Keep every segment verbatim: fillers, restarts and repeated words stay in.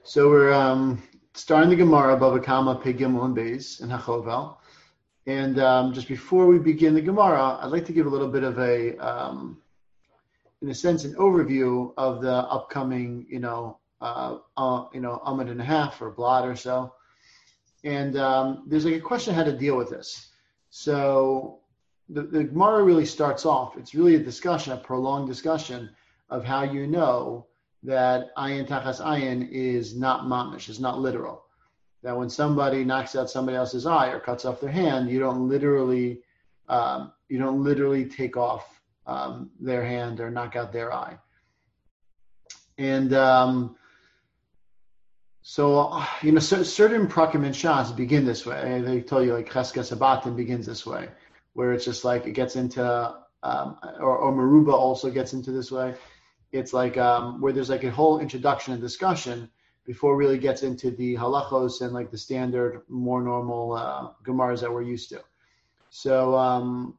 So we're um, starting the Gemara, Bava Kama, Pei Gimel and Beis in Hachovel. And um, just before we begin the Gemara, I'd like to give a little bit of a, um, in a sense, an overview of the upcoming, you know, uh, uh, you know, Amud and a half or blot or so. And um, there's like a question how to deal with this. So the, the Gemara really starts off. It's really a discussion, a prolonged discussion of how you know that ayin tachas ayin is not mamish, is not literal. That when somebody knocks out somebody else's eye or cuts off their hand, you don't literally, um, you don't literally take off um, their hand or knock out their eye. And um, so, you know, certain prakim and shas begin this way. They tell you like Cheskas Abatim begins this way, where it's just like it gets into, um, or, or Meruba also gets into this way. It's like um, where there's like a whole introduction and discussion before it really gets into the halachos and like the standard, more normal uh, gemaras that we're used to. So, um,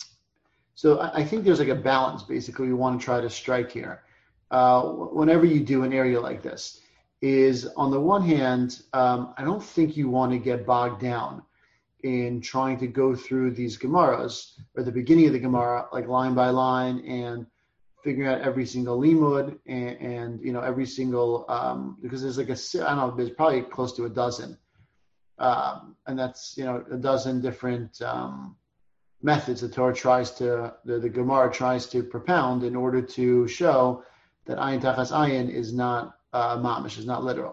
so I think there's like a balance basically we want to try to strike here. Uh, whenever you do an area like this, is on the one hand, um, I don't think you want to get bogged down in trying to go through these gemaras or the beginning of the gemara, like line by line, and figuring out every single limud and, and you know every single um, because there's like a I don't know there's probably close to a dozen, um, and that's you know a dozen different um, methods the Torah tries to the, the Gemara tries to propound in order to show that ayin tachas ayin is not uh, mamish, is not literal.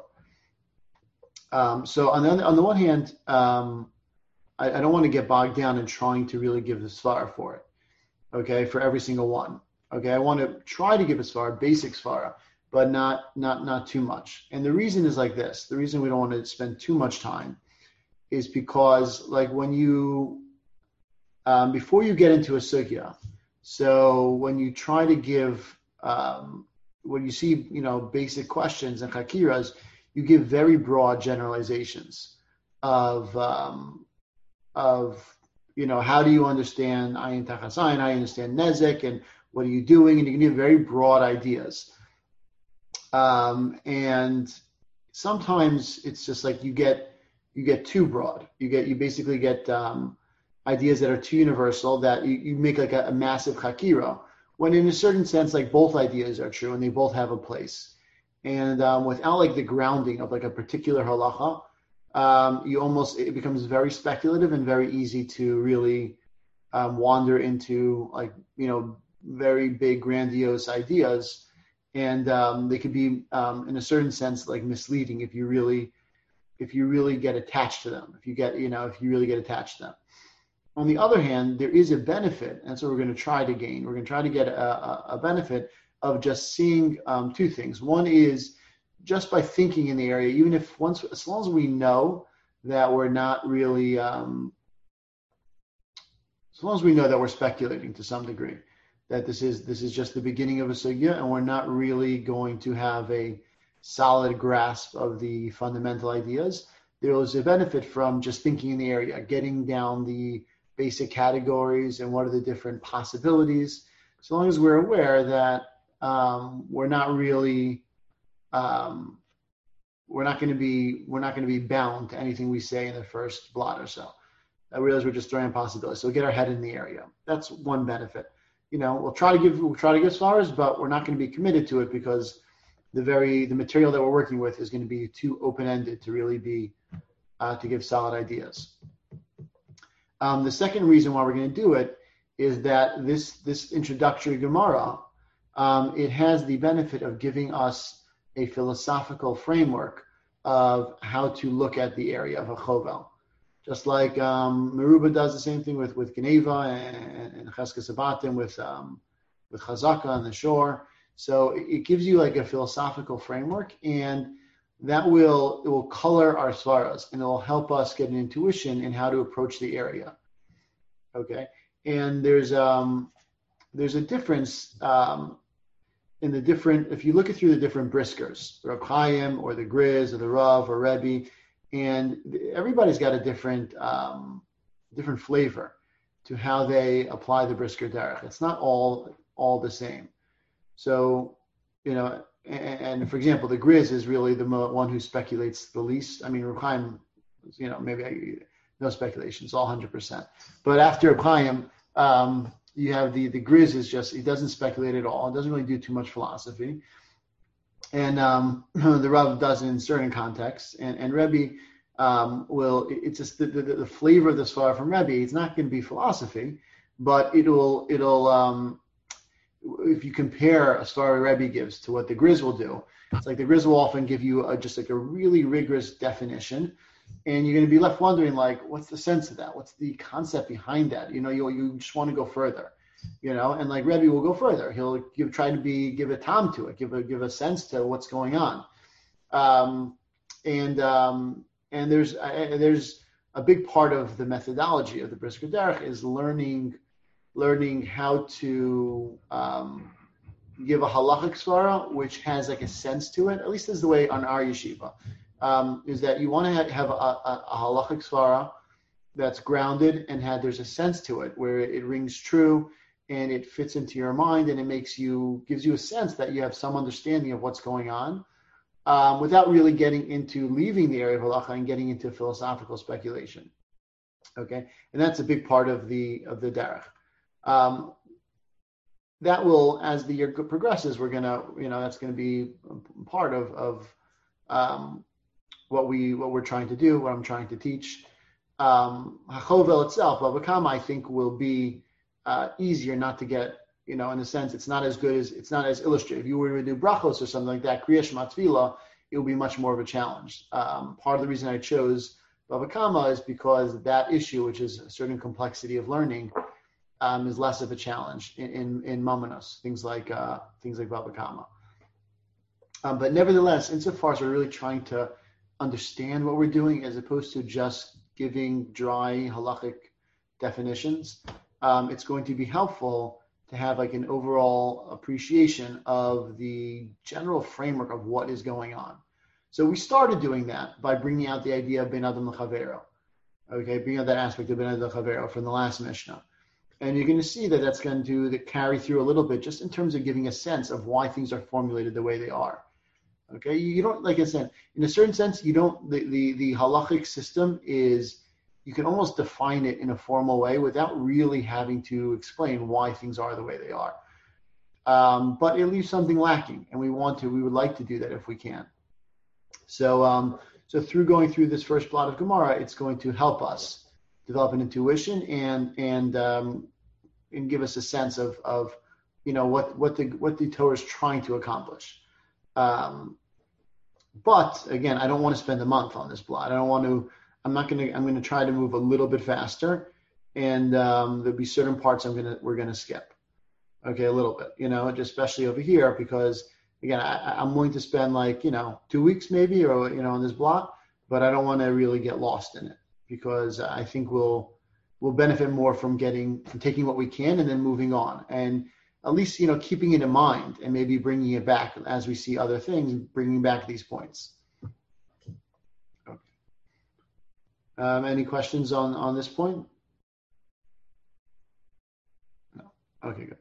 Um, so on the on the one hand, um, I, I don't want to get bogged down in trying to really give the svara for it, okay, for every single one. Okay, I want to try to give a svara, basic svara, but not not not too much. And the reason is like this. The reason we don't want to spend too much time is because, like, when you, um, before you get into a sugya, so when you try to give, um, when you see, you know, basic questions and chakiras, you give very broad generalizations of, um, of, you know, how do you understand ayin tachas ayin, how do you understand nezek, and what are you doing? And you can give very broad ideas. Um, and sometimes it's just like you get you get too broad. You get you basically get um, ideas that are too universal that you, you make like a, a massive chakira, when in a certain sense, like both ideas are true and they both have a place. And um, without like the grounding of like a particular halacha, um, you almost it becomes very speculative and very easy to really um, wander into like you know. very big, grandiose ideas, and um, they could be, um, in a certain sense, like misleading if you really, if you really get attached to them. If you get, you know, if you really get attached to them. On the other hand, there is a benefit, and so we're going to try to gain. We're going to try to get a, a, a benefit of just seeing um, two things. One is just by thinking in the area, even if once, as long as we know that we're not really, um, as long as we know that we're speculating to some degree, that this is this is just the beginning of a sugya, and we're not really going to have a solid grasp of the fundamental ideas. There is a benefit from just thinking in the area, getting down the basic categories and what are the different possibilities. So long as we're aware that um, we're not really um, we're not going to be we're not going to be bound to anything we say in the first blot or so. I realize we're just throwing possibilities. So we'll get our head in the area. That's one benefit. You know, we'll try to give we'll try to give svaras, but we're not going to be committed to it because the very the material that we're working with is going to be too open-ended to really be uh, to give solid ideas. Um, the second reason why we're going to do it is that this this introductory Gemara um, it has the benefit of giving us a philosophical framework of how to look at the area of a chovel. Just like um, Meruba does the same thing with, with Geneva and, and Cheskas Abatim with um, with Chazaka on the shore. So it, it gives you like a philosophical framework, and that will it will color our svaras, and it will help us get an intuition in how to approach the area. Okay, and there's um there's a difference um, in the different. If you look at through the different briskers, the Reb Chaim or the Griz or the Rav or Rebbe. And everybody's got a different um, different flavor to how they apply the brisker derech. It's not all all the same. So, you know, and, and for example, the Griz is really the mo- one who speculates the least. I mean, Reb Chaim, you know, maybe I, no speculation, it's all one hundred percent. But after Reb Chaim, um, you have the the Griz is just, he doesn't speculate at all. It doesn't really do too much philosophy. And um, the Rav does it in certain contexts. And, and Rebbe um, will, it's just the, the, the flavor of the Svara from Rebbe. It's not going to be philosophy, but it'll, it'll um, if you compare a Svara Rebbe gives to what the Griz will do, it's like the Griz will often give you a, just like a really rigorous definition. And you're going to be left wondering, like, what's the sense of that? What's the concept behind that? You know, you you just want to go further, you know, and like Rebbe will go further. He'll give, try to be, give a tom to it, give a, give a sense to what's going on. Um, and, um, and there's, uh, there's a big part of the methodology of the Brisker Derech is learning, learning how to, um, give a halachic svara, which has like a sense to it. At least is the way on our yeshiva. Um, is that you want to have, have a, a, a halachic svara that's grounded and had there's a sense to it where it, it rings true and it fits into your mind and it makes you, gives you a sense that you have some understanding of what's going on, um, without really getting into leaving the area of halacha and getting into philosophical speculation. Okay, and that's a big part of the of the derech. Um, that will, as the year progresses, we're gonna, you know, that's going to be part of of um, what we what we're trying to do, what I'm trying to teach. Um, Hachovel itself, Bava Kama, I think will be uh, easier not to get, you know, in a sense, it's not as good as, it's not as illustrative. If you were to do brachos or something like that, Kriya Shema Tefillah, it will be much more of a challenge. Um, part of the reason I chose Bava Kama is because that issue, which is a certain complexity of learning, um, is less of a challenge in in, in Mamanos, things like uh, things like Bava Kama. Um, but nevertheless, insofar as we're really trying to understand what we're doing as opposed to just giving dry halachic definitions, um, it's going to be helpful to have like an overall appreciation of the general framework of what is going on. So we started doing that by bringing out the idea of Ben Adam L'Chavero, okay, bringing out that aspect of Ben Adam L'Chavero from the last Mishnah. And you're going to see that that's going to carry through a little bit just in terms of giving a sense of why things are formulated the way they are. Okay, you don't, like I said, in a certain sense, you don't, the, the, the halachic system is, you can almost define it in a formal way without really having to explain why things are the way they are. Um, but it leaves something lacking, and we want to, we would like to do that if we can. So, um, so through going through this first blot of Gemara, it's going to help us develop an intuition and, and, um, and give us a sense of, of, you know, what, what the, what the Torah is trying to accomplish. Um, but again, I don't want to spend a month on this blot. I don't want to, I'm not going to, I'm going to try to move a little bit faster, and um, there'll be certain parts I'm going to, we're going to skip. Okay. A little bit, you know, especially over here, because again, I, I'm willing to spend like, you know, two weeks maybe, or, you know, on this blot, but I don't want to really get lost in it because I think we'll, we'll benefit more from getting, from taking what we can and then moving on. And at least, you know, keeping it in mind and maybe bringing it back as we see other things, bringing back these points. Okay. Um, any questions on, on this point? No. Okay, good.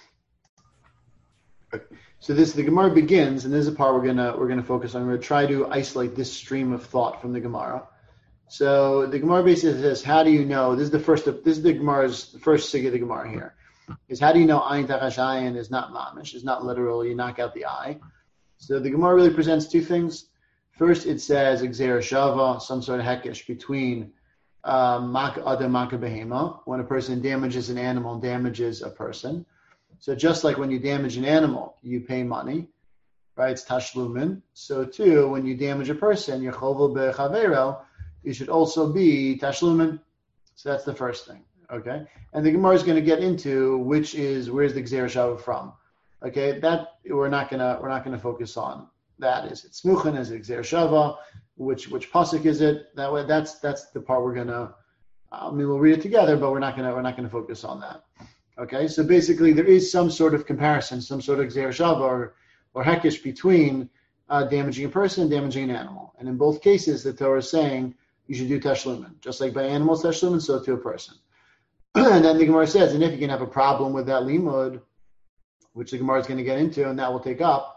Okay. So this, the Gemara begins, and this is a part we're gonna we're gonna focus on. We're gonna try to isolate this stream of thought from the Gemara. So the Gemara basically says, how do you know? This is the first. This is the Gemara's the first sig of the Gemara here. Is how do you know ayin tachash ayin is not mamish, is not literal, you knock out the eye. So the Gemara really presents two things. First, it says exer shava, some sort of hekesh between um, maka adam maka behema, when a person damages an animal, damages a person. So just like when you damage an animal, you pay money, right? It's tashlumin. So too, when you damage a person, you're chovel bechavero, you should also be tashlumin. So that's the first thing. Okay, and the Gemara is going to get into which is where's the Gzera Shava from. Okay, that we're not gonna we're not gonna focus on. That is it Smuchan, is it Gzera Shava? Which which pasuk is it? That way, that's that's the part we're gonna. I mean, we'll read it together, but we're not gonna we're not gonna focus on that. Okay, so basically there is some sort of comparison, some sort of Gzera Shava or or hekesh between uh, damaging a person and damaging an animal, and in both cases the Torah is saying you should do tashlumin, just like by animals tashlumin, so to a person. And then the Gemara says, and if you can have a problem with that limud, which the Gemara is going to get into, and that will take up,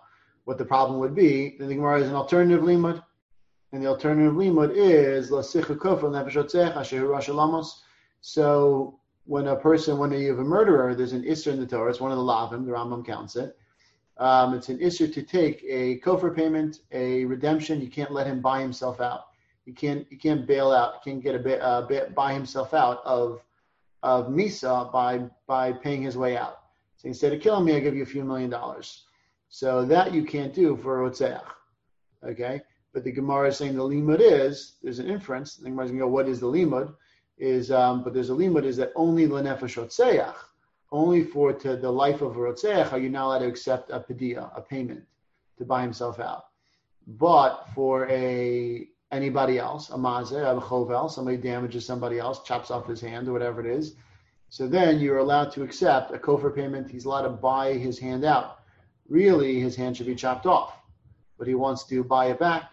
what the problem would be, then the Gemara is an alternative limud. And the alternative limud is lasichu kofar nefesh otzeach asher rash alamos. So when a person, when you have a murderer, there's an isser in the Torah. It's one of the lavim. The Rambam counts it. Um, it's an isser to take a kofar payment, a redemption. You can't let him buy himself out. You can't. You can't bail out. You can't get a bit, uh, bit buy himself out of of misa by by paying his way out. So instead of killing me, I give you a few million dollars. So that you can't do for otzeach. Okay. But the Gemara is saying the limud is, there's an inference, the Gemara is going to go, what is the limud? Is, um, but there's a limud is that only l'nefesh rotzeach, only for to the life of a rotzeach are you not allowed to accept a pediyah, a payment, to buy himself out. But for a anybody else, a mazeh, a chovel, somebody damages somebody else, chops off his hand or whatever it is, so then you're allowed to accept a kofar payment. He's allowed to buy his hand out. Really, his hand should be chopped off, but he wants to buy it back.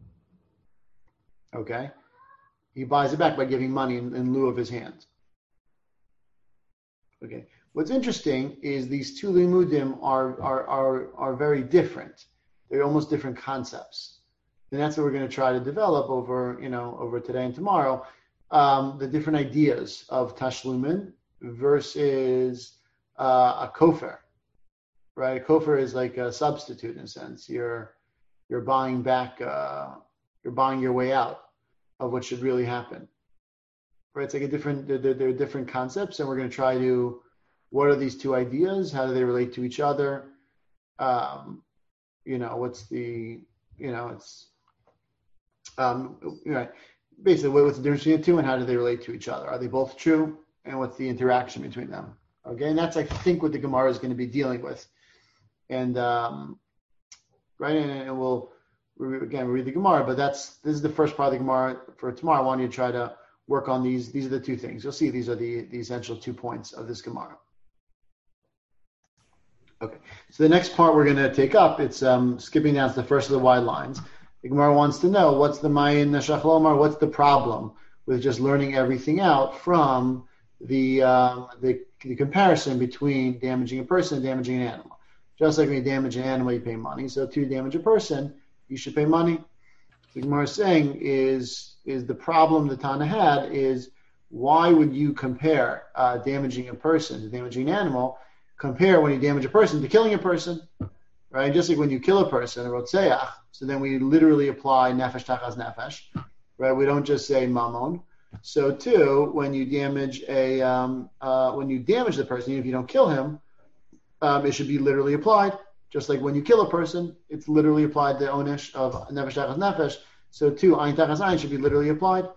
Okay, he buys it back by giving money in, in lieu of his hand. Okay, what's interesting is these two limudim are are are are very different. They're almost different concepts, and that's what we're going to try to develop over you know over today and tomorrow. Um, the different ideas of tashlumin versus uh, a kofar, right? A kofar is like a substitute in a sense. You're you're buying back. Uh, you're buying your way out of what should really happen, right? It's like a different, they're, they're different concepts, and we're going to try to, what are these two ideas? How do they relate to each other? Um, you know, what's the, you know, it's, um, you know, basically what's the difference between the two and how do they relate to each other? Are they both true? And what's the interaction between them? Okay, and that's, I think, what the Gemara is going to be dealing with. And, um, right, and, and we'll, Again, we read the Gemara, but that's this is the first part of the Gemara for tomorrow. I want you to try to work on these. These are the two things. You'll see these are the, the essential two points of this Gemara. Okay, so the next part we're going to take up, it's um, skipping down to the first of the wide lines. The Gemara wants to know what's the Mayin Nashach Lomar, what's the problem with just learning everything out from the, um, the the comparison between damaging a person and damaging an animal. Just like when you damage an animal, you pay money. So to damage a person, you should pay money. The Gemara is saying is is the problem the Tana had is why would you compare uh, damaging a person to damaging an animal? Compare when you damage a person to killing a person, right? Just like when you kill a person, a rotzeach. So then we literally apply nefesh tachas nefesh, right? We don't just say mamon. So too, when you damage a um, uh, when you damage the person, even if you don't kill him, um, it should be literally applied. Just like when you kill a person, it's literally applied the onish of nefesh tachas nefesh. So too, ayin tachas ayin should be literally applied.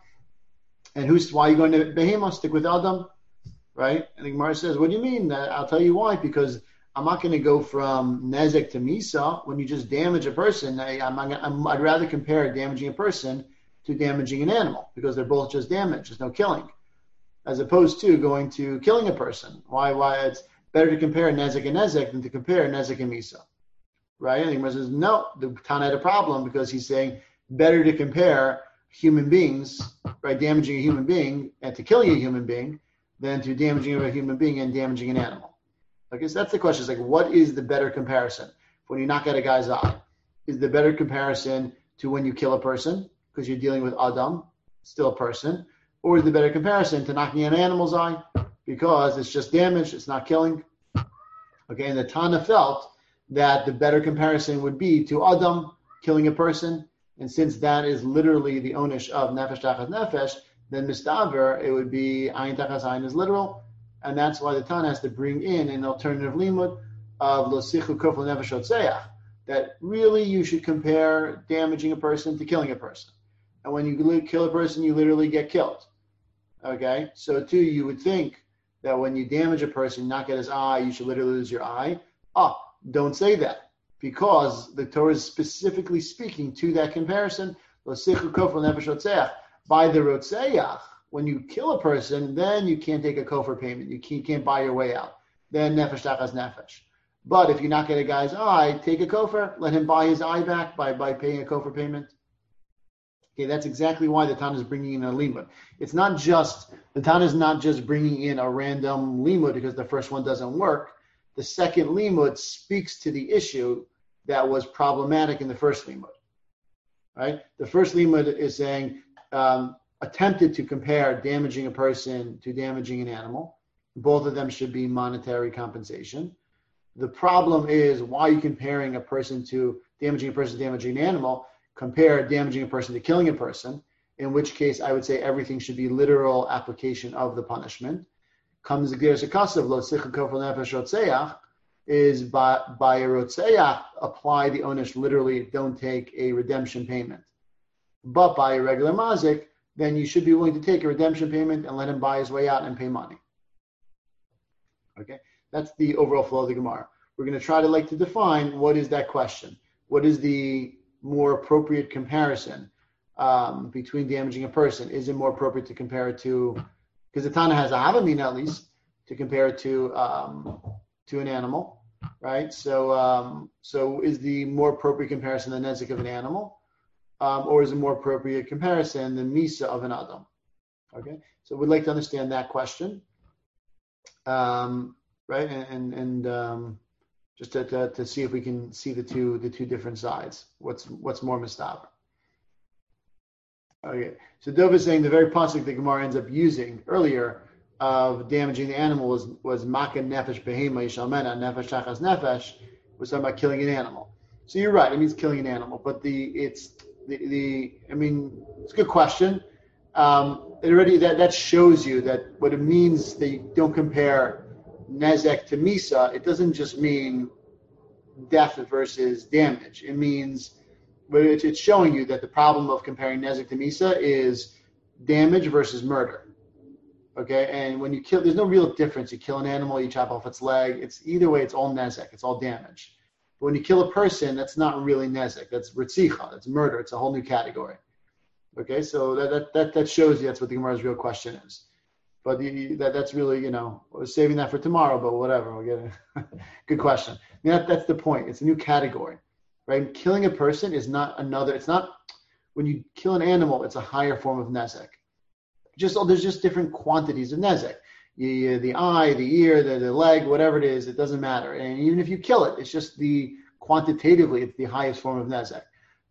And who's why are you going to behemoth? Stick with Adam, right? And the Gemara says, what do you mean? I'll tell you why. Because I'm not going to go from nezek to misa when you just damage a person. I, I'm, I'm, I'd rather compare damaging a person to damaging an animal because they're both just damage. There's no killing, as opposed to going to killing a person. Why? Why it's better to compare nezek and nezek than to compare nezek and misa, right? And the Gemara says, no, the Tana had a problem because he's saying better to compare human beings, right, damaging a human being and to killing a human being than to damaging a human being and damaging an animal. Okay, so that's the question. It's like, what is the better comparison? When you knock out a guy's eye, is the better comparison to when you kill a person because you're dealing with Adam, still a person, or is the better comparison to knocking an animal's eye because it's just damage, it's not killing? Okay, and the Tana felt that the better comparison would be to Adam killing a person, and since that is literally the onish of nefesh tachas nefesh, then mistaver, it would be ayin tachas ayin is literal, and that's why the Tana has to bring in an alternative limud of lo sichu kofel nefesh otzeach, that really you should compare damaging a person to killing a person. And when you kill a person, you literally get killed. Okay, so too, you would think that when you damage a person, knock out his eye, you should literally lose your eye. Ah, don't say that, because the Torah is specifically speaking to that comparison. By the rotzeach, when you kill a person, then you can't take a kofar payment. You can't, can't buy your way out. Then nefesh tachas nefesh. But if you knock out a guy's eye, take a kofar, let him buy his eye back by, by paying a kofar payment. Okay, that's exactly why the Tana is bringing in a limud. It's not just, the Tana is not just bringing in a random limud because the first one doesn't work. The second limud speaks to the issue that was problematic in the first limud. Right? The first limud is saying um, attempted to compare damaging a person to damaging an animal. Both of them should be monetary compensation. The problem is, why are you comparing a person to damaging a person to damaging an animal? Compare damaging a person to killing a person, in which case I would say everything should be literal application of the punishment. Comes the Geras HaKasav, Lo Sicha Kofar Nefesh Rotzeach, is by, by a Rotzeach, apply the onish literally, don't take a redemption payment. But by a regular mazik, then you should be willing to take a redemption payment and let him buy his way out and pay money. Okay, that's the overall flow of the Gemara. We're going to try to like to define what is that question. What is the more appropriate comparison um, between damaging a person? Is it more appropriate to compare it to, because the Tana has a Havamina at least, to compare it to um, to an animal, right? So um, so is the more appropriate comparison the nezik of an animal, um, or is it more appropriate comparison the misa of an adam? Okay, so we'd like to understand that question. Um, right, and and, and um, just to, to to see if we can see the two the two different sides. What's what's more mistab? Okay, so Dov is saying the very pasuk the Gemara ends up using earlier of damaging the animal was was maka nefesh behema yishalmena nefesh shachas nefesh, was talking about killing an animal. So you're right, it means killing an animal, but the it's the, the I mean it's a good question. Um, it already that, that shows you that what it means that you don't compare nezek to misa. It doesn't just mean death versus damage. It means, but it's, it's showing you that the problem of comparing nezek to misa is damage versus murder. Okay, and when you kill, there's no real difference. You kill an animal, you chop off its leg. It's either way, it's all nezek. It's all damage. But when you kill a person, that's not really nezek. That's ritzicha. That's murder. It's a whole new category. Okay, so that that that, that shows you that's what the Gemara's real question is. But the, that that's really, you know, I was saving that for tomorrow, but whatever. We'll get it. Good question. I mean, that, that's the point. It's a new category, right? Killing a person is not another. It's not when you kill an animal. It's a higher form of nezek. Just oh, there's just different quantities of nezek. The, the eye, the ear, the, the leg, whatever it is, it doesn't matter. And even if you kill it, it's just the quantitatively, it's the highest form of nezek.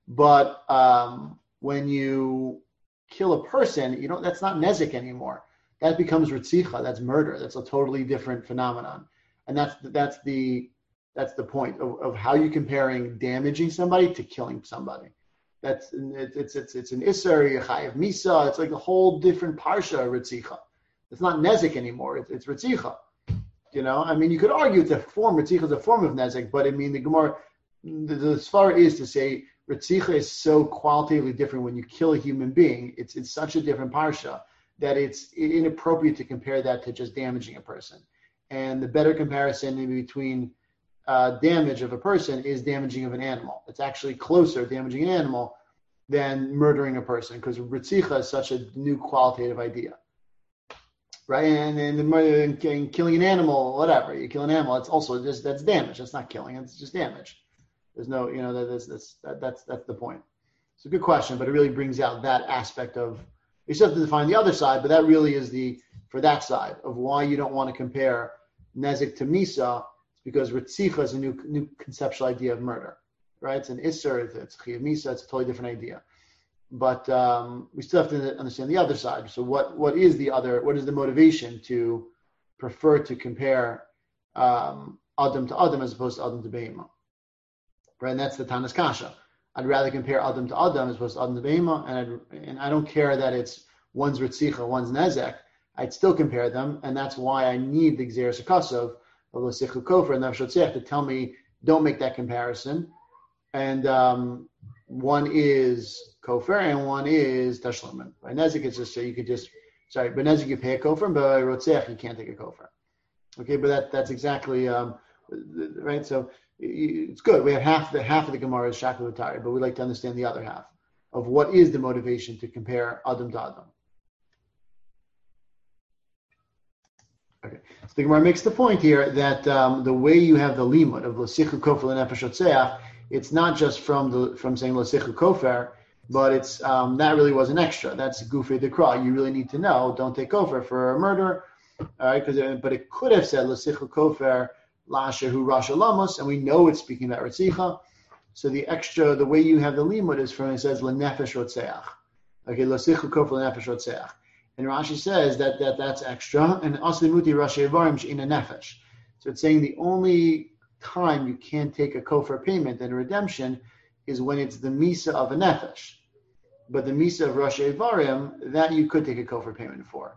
But um, when you kill a person, you know that's not nezek anymore. That becomes ritzicha. That's murder. That's a totally different phenomenon. And that's that's the that's the point of, of how you're comparing damaging somebody to killing somebody. That's it's it's it's an isser chayav misa. It's like a whole different parsha ritzicha. It's not nezek anymore. It's, it's ritzicha. You know, I mean, you could argue it's a form. Ritzicha is a form of nezek, but I mean, the Gemara, the, the svara is to say ritzicha is so qualitatively different when you kill a human being. It's it's such a different parsha that it's inappropriate to compare that to just damaging a person. And the better comparison between uh, damage of a person is damaging of an animal. It's actually closer damaging an animal than murdering a person, because ritzicha is such a new qualitative idea, right? And and, the, and killing an animal, whatever you kill an animal, it's also just that's damage. That's not killing; it's just damage. There's no, you know, that, that's that's that, that's that's the point. It's a good question, but it really brings out that aspect of. You still have to define the other side, but that really is the for that side of why you don't want to compare nezek to misa. It's because ritzicha is a new new conceptual idea of murder, right? It's an isser, it's chayav misa, it's a totally different idea. But um, we still have to understand the other side. So what what is the other? What is the motivation to prefer to compare um, adam to adam as opposed to adam to behema? Right, and that's the Tanas Kasha. I'd rather compare Adam to Adam as opposed to Adam to Behema, and, and I don't care that it's one's Ritzicha, one's Nezek. I'd still compare them, and that's why I need the Geras HaKasav of Lo Sicha Kofar and Nefesh Rotzeach to tell me don't make that comparison. And um, one is Kofar and one is Tashlumin. By Nezek, it's just so you could just sorry, but Nezek you pay a Kofar, but by Rotzeach you can't take a Kofar. Okay, but that that's exactly um, right. So. It's good. We have half the half of the Gemara is Shakla V'Tari, but we'd like to understand the other half of what is the motivation to compare Adam to Adam. Okay, so the Gemara makes the point here that um, the way you have the limud of Lo Sicha Kofar Nefesh Rotzeach, it's not just from the from saying Lo Sicha Kofar, but it's um, that really was an extra. That's Gufei Dekra. You really need to know. Don't take Kofar for a murder, all right? Because but it could have said Lo Sicha Kofar. Lashahu Rasha Lamos, and we know it's speaking about Ritzicha, So the extra, the way you have the limud is from, it says, lenefesh rotzeach. Okay, losichu kof lenefesh rotzeach. And Rashi says that, that that's extra, and aslimuti rashi evarim she'ina nefesh. So it's saying the only time you can't take a kofar payment and a redemption is when it's the misa of a nefesh. But the misa of rashi evarim, that you could take a kofar payment for.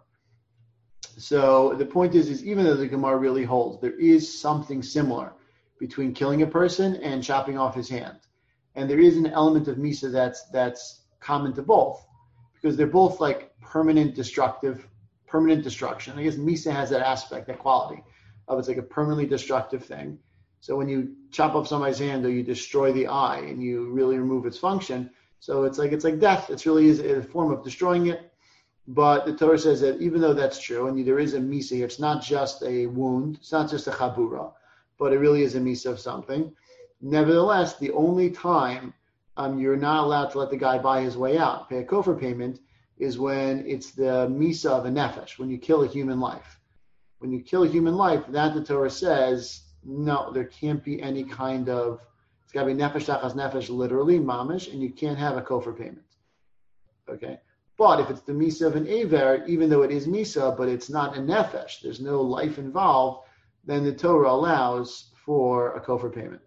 So the point is, is even though the Gemara really holds, there is something similar between killing a person and chopping off his hand. And there is an element of misa that's that's common to both, because they're both like permanent destructive, permanent destruction. I guess misa has that aspect, that quality of it's like a permanently destructive thing. So when you chop off somebody's hand or you destroy the eye and you really remove its function, so it's like it's like death. It's really is a form of destroying it. But the Torah says that even though that's true, and there is a misa here, it's not just a wound, it's not just a chabura, but it really is a misa of something. Nevertheless, the only time um, you're not allowed to let the guy buy his way out, pay a kofar payment, is when it's the misa of a nefesh, when you kill a human life. When you kill a human life, that the Torah says, no, there can't be any kind of, it's got to be nefesh tachas nefesh, literally, mamish, and you can't have a kofar payment. Okay? But if it's the misa of an aver, even though it is misa, but it's not a nefesh, there's no life involved, then the Torah allows for a kofar payment.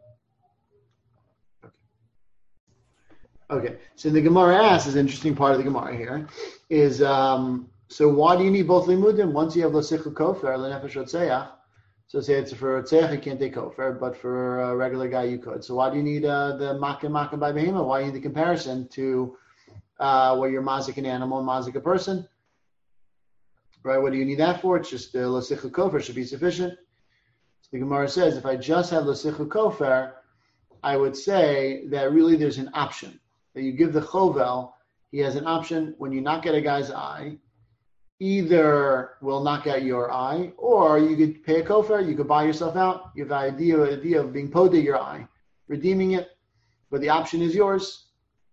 Okay. Okay. So the Gemara asks, is an interesting part of the Gemara here, is um, so why do you need both limudim? Once you have l'sichu kofar, l'nefesh rotzeach, so say it's for rotzeach, you can't take kofar, but for a regular guy you could. So why do you need uh, the makkah makkah by behema? Why do you need the comparison to uh, where you're mazik an animal and mazik a person? Right? What do you need that for? It's just the uh, l'sichu kofar should be sufficient. The Gemara says, if I just have l'sichu kofar, I would say that really there's an option. That you give the chovel, he has an option when you knock out a guy's eye, either will knock out your eye, or you could pay a kofar, you could buy yourself out. You have the idea, idea of being podeh your eye, redeeming it, but the option is yours.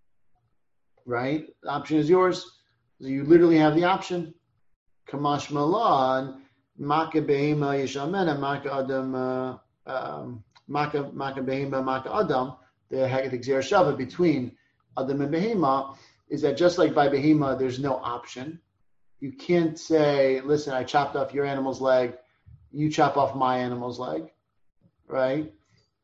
Right? The option is yours. So you literally have the option. Kamash malan. Maka behema yishamena, maka adam, uh, um, maka maka behema, maka adam. The Haggadah Gzera Shava between adam and behema is that just like by behema, there's no option. You can't say, "Listen, I chopped off your animal's leg, you chop off my animal's leg," right?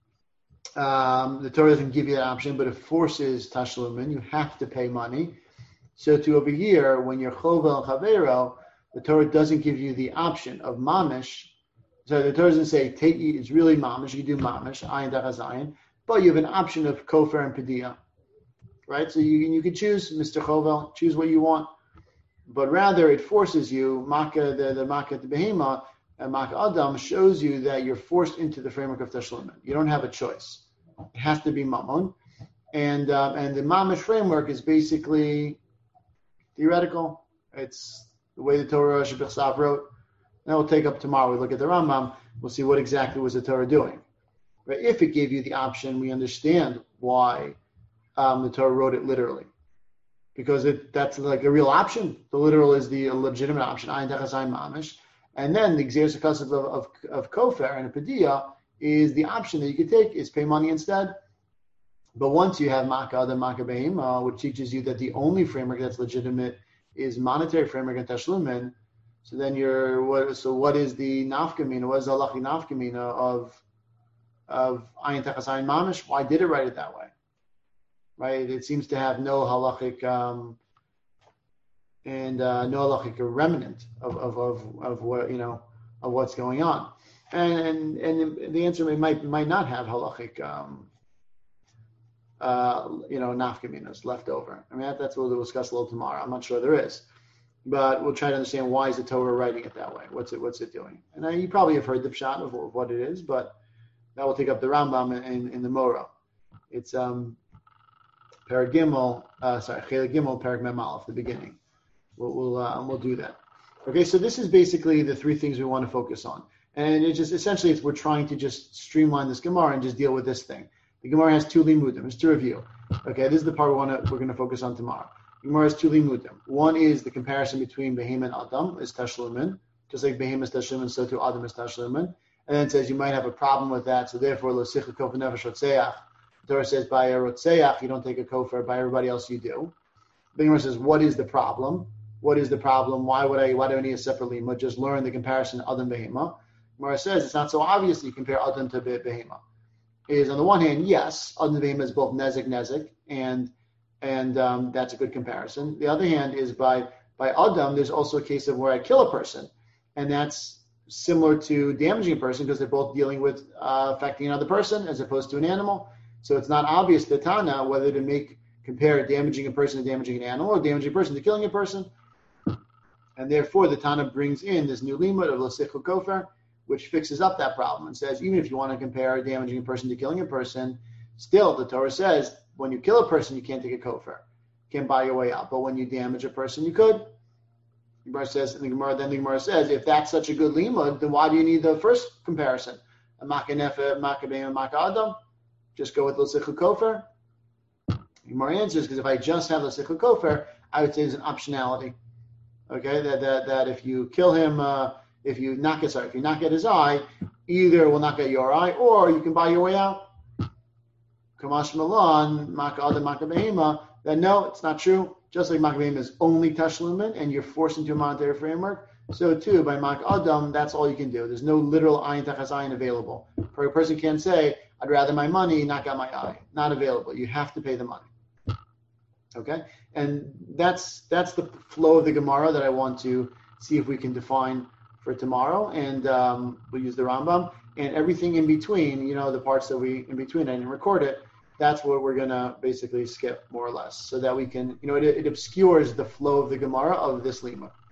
Um, the Torah doesn't give you that option, but it forces tashlumin. You have to pay money. So to over here, when you're chovel and chavero, the Torah doesn't give you the option of mamish. So the Torah doesn't say take. It's really mamish. You do mamish, ayin tachas ayin, but you have an option of kofar and pediyah, right? So you you can choose, Mister Chovel, choose what you want, but rather it forces you. Makkah the the makkah the behema and makkah adam shows you that you're forced into the framework of tashlumin. You don't have a choice. It has to be mammon, and uh, and the mamish framework is basically theoretical. It's the way the Torah Shebechsav wrote. That we'll take up tomorrow. We look at the Rambam. We'll see what exactly was the Torah doing. Right? If it gave you the option, we understand why um, the Torah wrote it literally, because it, that's like a real option. The literal is the legitimate option. Ayin tachas ayin mamish, and then the Gzeres HaKasav of of, of kofar and a pediyah is the option that you could take is pay money instead. But once you have makkah the makkah behema, which teaches you that the only framework that's legitimate is monetary framework and tashlumin, so then you're what? So what is the nafkamina? What is the halachic nafkamina of of ayin tachas ayin mamish? Why did it write it that way? Right? It seems to have no halachic um, and uh, no halachic remnant of, of of of what you know of what's going on, and and, and the answer might might not have halachic. Um, Uh, you know, nafkaminas left over. I mean, that, that's what we'll discuss a little tomorrow. I'm not sure there is, but we'll try to understand why is the Torah writing it that way. What's it? What's it doing? And uh, you probably have heard the pshat of, of what it is, but that will take up the Rambam in, in, in the Mora. It's um, Perek Gimel, uh, sorry, Chelik Gimel, Perek Mem Aleph, the beginning. We'll we'll, uh, we'll do that. Okay, so this is basically the three things we want to focus on, and it just essentially it's we're trying to just streamline this Gemara and just deal with this thing. The Gemara has two limudim. Just to review. Okay, this is the part we want to, we're going to focus on tomorrow. The Gemara has two limudim. One is the comparison between Behema and Adam is tashlumin. Just like Behema is tashlumin, so too Adam is tashlumin. And then it says you might have a problem with that, so therefore l'sichu kofar nefesh rotzeach The Torah says by a rotzeach you don't take a kofar, by everybody else you do. The Gemara says, what is the problem? What is the problem? Why would I? Why do I need a separate lima? Just learn the comparison adam behema. Gemara says it's not so obvious that you compare adam to behema. Is on the one hand, yes, adam behema is both nezek nezek, and and um, that's a good comparison. The other hand is by by adam, there's also a case of where I kill a person, and that's similar to damaging a person because they're both dealing with uh, affecting another person as opposed to an animal. So it's not obvious to Tana whether to make compare damaging a person to damaging an animal or damaging a person to killing a person. And therefore, the Tana brings in this new limud of l'sichu kofar, which fixes up that problem and says, even if you want to compare damaging a person to killing a person, still the Torah says, when you kill a person, you can't take a kofar. You can't buy your way out. But when you damage a person, you could. The Gemara says, and the Gemara, then the Gemara says, if that's such a good limud, then why do you need the first comparison? A maka nefe, maka beim, maka adam. Just go with l'sichu kofar. The Gemara answers, because if I just have l'sichu kofar, I would say there's an optionality. Okay, that that that if you kill him, uh, if you knock it, sorry, if you knock at his eye, either it will knock at your eye, or you can buy your way out. Kamash Malan, maka adam, maka behema. Then no, it's not true. Just like maka behema is only tashlumin, and you're forced into a monetary framework, so too by maka adam, that's all you can do. There's no literal ayin tachas ayin available. A person can't say, I'd rather my money knock out my eye. Not available. You have to pay the money. Okay, and that's that's the flow of the Gemara that I want to see if we can define for tomorrow, and um, we'll use the Rambam and everything in between. You know, the parts that we in between. I didn't record it. That's what we're gonna basically skip more or less, so that we can. You know, it, it obscures the flow of the Gemara of this lima.